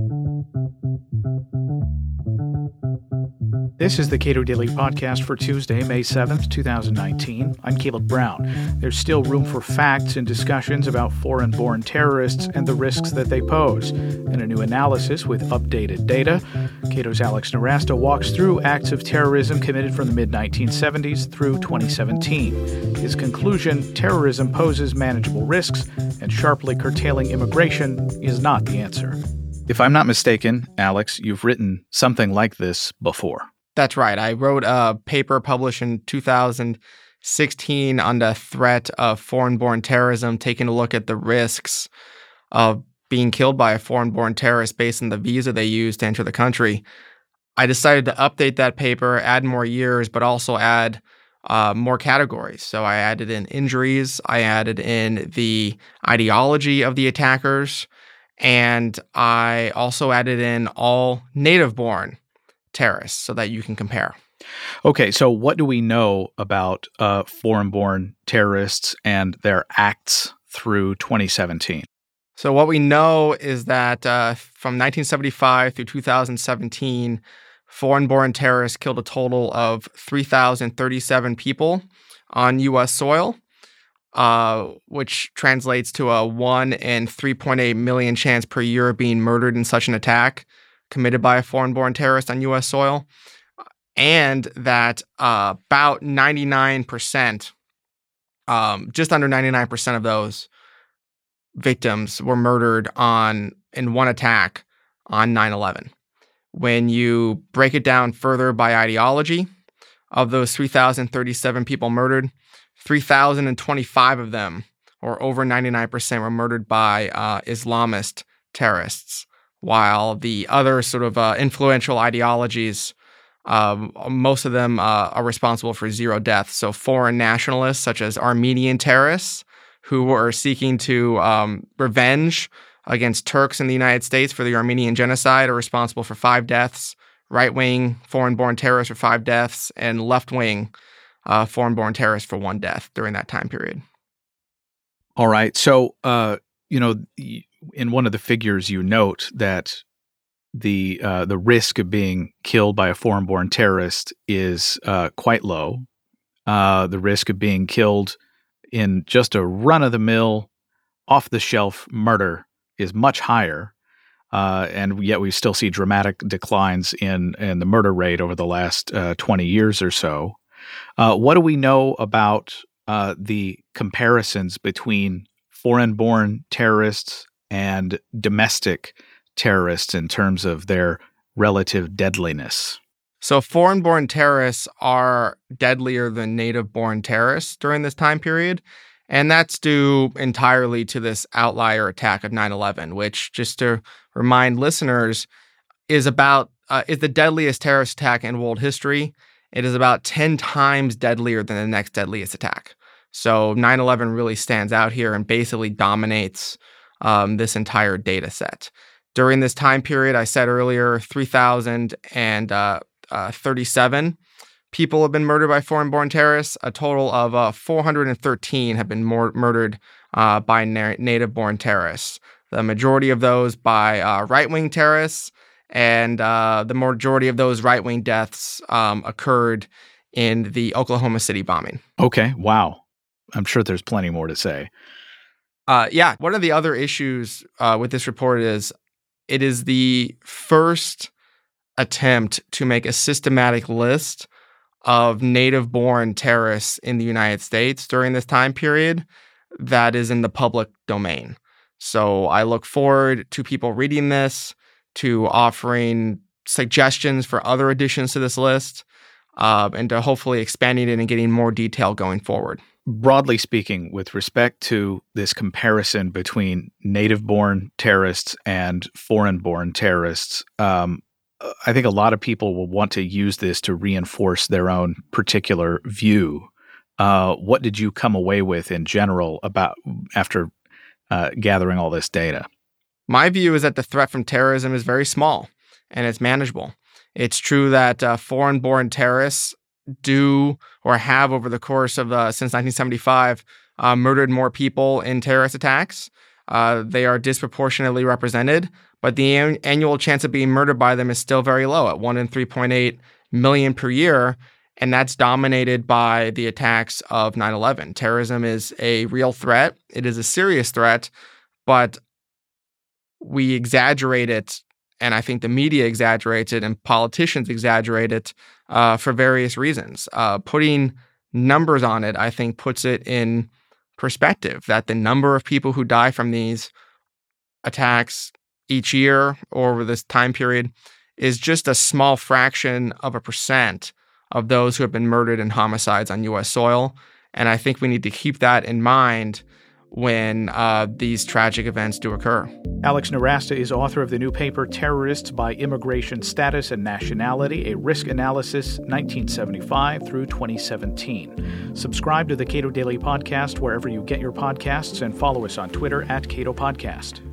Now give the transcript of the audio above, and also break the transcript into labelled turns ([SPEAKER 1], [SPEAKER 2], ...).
[SPEAKER 1] This is the Cato Daily Podcast for Tuesday, May 7th, 2019. I'm Caleb Brown. There's still room for facts and discussions about foreign-born terrorists and the risks that they pose. In a new analysis with updated data, Cato's Alex Nowrasteh walks through acts of terrorism committed from the mid-1970s through 2017. His conclusion, terrorism poses manageable risks, and sharply curtailing immigration is not the answer. If I'm not mistaken, Alex, you've written something like this before.
[SPEAKER 2] That's right. I wrote a paper published in 2016 on the threat of foreign-born terrorism, taking a look at the risks of being killed by a foreign-born terrorist based on the visa they used to enter the country. I decided to update that paper, add more years, but also add more categories. So I added in injuries, I added in the ideology of the attackers, and I also added in all native-born terrorists so that you can compare.
[SPEAKER 1] Okay, so what do we know about foreign-born terrorists and their acts through 2017?
[SPEAKER 2] So what we know is that from 1975 through 2017, foreign-born terrorists killed a total of 3,037 people on U.S. soil, which translates to a 1 in 3.8 million chance per year of being murdered in such an attack committed by a foreign-born terrorist on U.S. soil, and that about 99%, just under 99% of those victims were murdered in one attack on 9/11. When you break it down further by ideology, of those 3,037 people murdered, 3,025 of them, or over 99%, were murdered by Islamist terrorists, while the other sort of influential ideologies, most of them are responsible for zero deaths. So foreign nationalists, such as Armenian terrorists, who were seeking to revenge against Turks in the United States for the Armenian genocide, are responsible for 5 deaths. Right-wing foreign-born terrorists for 5 deaths, and left-wing foreign-born terrorists for 1 death during that time period.
[SPEAKER 1] All right. So, in one of the figures, you note that the risk of being killed by a foreign-born terrorist is quite low. The risk of being killed in just a run-of-the-mill, off-the-shelf murder is much higher, and yet we still see dramatic declines in the murder rate over the last 20 years or so. What do we know about the comparisons between foreign-born terrorists and domestic terrorists in terms of their relative deadliness?
[SPEAKER 2] So foreign-born terrorists are deadlier than native-born terrorists during this time period, and that's due entirely to this outlier attack of 9/11, which, just to remind listeners, is the deadliest terrorist attack in world history. It is about 10 times deadlier than the next deadliest attack. So 9/11 really stands out here and basically dominates this entire data set. During this time period, I said earlier, 3,037 people have been murdered by foreign-born terrorists. A total of 413 have been murdered by native-born terrorists. The majority of those by right-wing terrorists, and the majority of those right-wing deaths occurred in the Oklahoma City bombing.
[SPEAKER 1] Okay, wow. I'm sure there's plenty more to say.
[SPEAKER 2] One of the other issues with this report is it is the first attempt to make a systematic list of native-born terrorists in the United States during this time period that is in the public domain. So I look forward to people reading this, to offering suggestions for other additions to this list, and to hopefully expanding it and getting more detail going forward.
[SPEAKER 1] Broadly speaking, with respect to this comparison between native-born terrorists and foreign-born terrorists, I think a lot of people will want to use this to reinforce their own particular view. What did you come away with in general after gathering all this data?
[SPEAKER 2] My view is that the threat from terrorism is very small and it's manageable. It's true that foreign-born terrorists do or have over the course of since 1975 murdered more people in terrorist attacks. They are disproportionately represented, but the annual chance of being murdered by them is still very low at 1 in 3.8 million per year. And that's dominated by the attacks of 9/11. Terrorism is a real threat. It is a serious threat, but we exaggerate it. And I think the media exaggerates it and politicians exaggerate it for various reasons. Putting numbers on it, I think, puts it in perspective that the number of people who die from these attacks each year or over this time period is just a small fraction of a percent of those who have been murdered in homicides on U.S. soil. And I think we need to keep that in mind when these tragic events do occur.
[SPEAKER 3] Alex Nowrasteh is author of the new paper, Terrorists by Immigration Status and Nationality, a Risk Analysis 1975 through 2017. Subscribe to the Cato Daily Podcast wherever you get your podcasts and follow us on Twitter @Cato Podcast.